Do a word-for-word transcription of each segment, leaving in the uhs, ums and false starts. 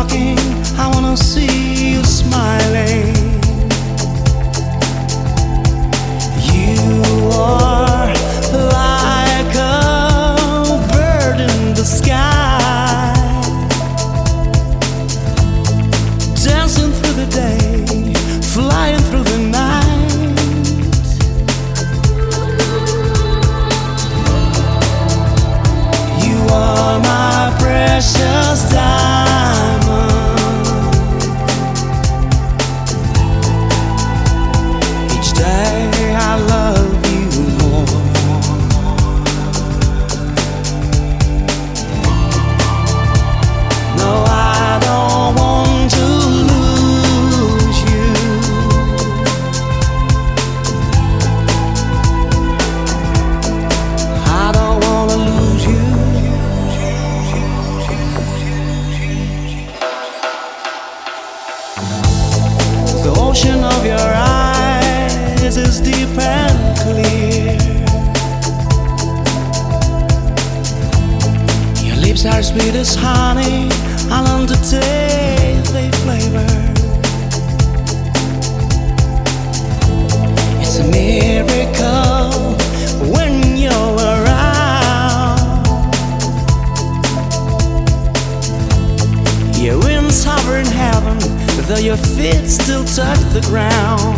talking, I wanna see you smiling. You are like a bird in the sky, dancing through the day, flying through the night. You are my precious diamond. Each day I love you more. No, I don't want to lose you. I don't want to lose you. The ocean of your eyes is deep and clear. Your lips are sweet as honey, I long to taste their flavor. It's a miracle when you're around. Your wings hover in heaven, though your feet still touch the ground.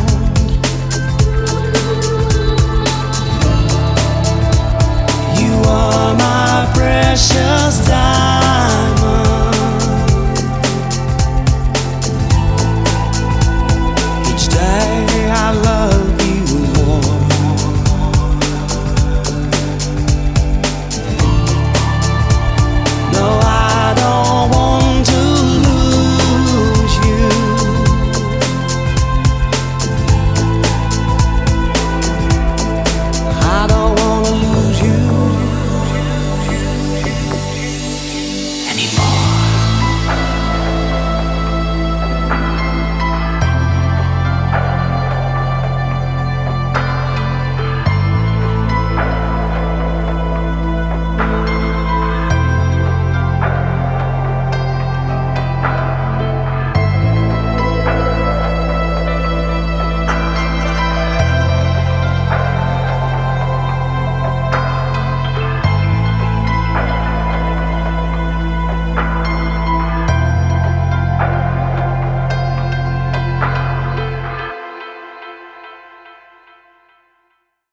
You are my precious diamond.